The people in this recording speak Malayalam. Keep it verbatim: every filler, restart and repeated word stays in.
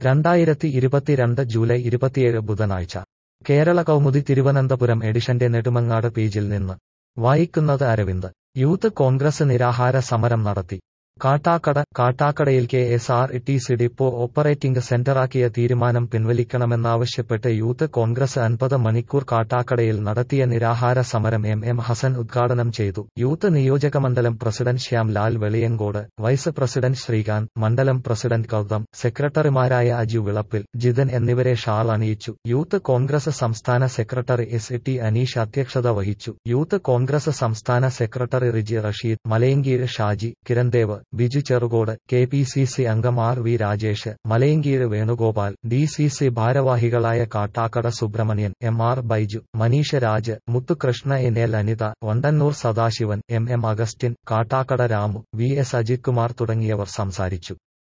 രണ്ടായിരത്തി ഇരുപത്തിരണ്ട് ജൂലൈ ഇരുപത്തിയേഴ് ബുധനാഴ്ച കേരള കൗമുദി തിരുവനന്തപുരം എഡിഷന്റെ നെടുമങ്ങാട് പേജിൽ നിന്ന് വായിക്കുന്നത് അരവിന്ദ്. യൂത്ത് കോൺഗ്രസ് നിരാഹാര സമരം നടത്തി. കാട്ടാക്കട കാട്ടാക്കടയിൽ K S R T C depot operating സെന്ററാക്കിയ തീരുമാനം പിൻവലിക്കണമെന്നാവശ്യപ്പെട്ട് യൂത്ത് കോൺഗ്രസ് അൻപത് മണിക്കൂർ കാട്ടാക്കടയിൽ നടത്തിയ നിരാഹാര സമരം എം എം ഹസൻ ഉദ്ഘാടനം ചെയ്തു. യൂത്ത് നിയോജകമണ്ഡലം president Shyam Lal Veliyankode, vice president Sreekanth, മണ്ഡലം പ്രസിഡന്റ് ഗൗതം, സെക്രട്ടറിമാരായ അജു വിളപ്പിൽ, ജിതൻ എന്നിവരെ ഷാൾ അണിയിച്ചു. യൂത്ത് കോൺഗ്രസ് സംസ്ഥാന സെക്രട്ടറി എസ് ടി അനീഷ് അധ്യക്ഷത വഹിച്ചു. യൂത്ത് കോൺഗ്രസ് സംസ്ഥാന secretary Riji Rasheed, Malayinkeezhu Shaji, Kirandev, Biju Cherukode, K P C C അംഗം R V Rajesh, Malayinkeezhu Venugopal, D C C ഭാരവാഹികളായ Kattakada Subramanian, M R Baiju, Manisha Raj, Muthukrishna, N L Anitha, Vandannoor Sadasivan, M M Augustine, Kattakada Ramu, V S Ajith Kumar തുടങ്ങിയവർ സംസാരിച്ചു.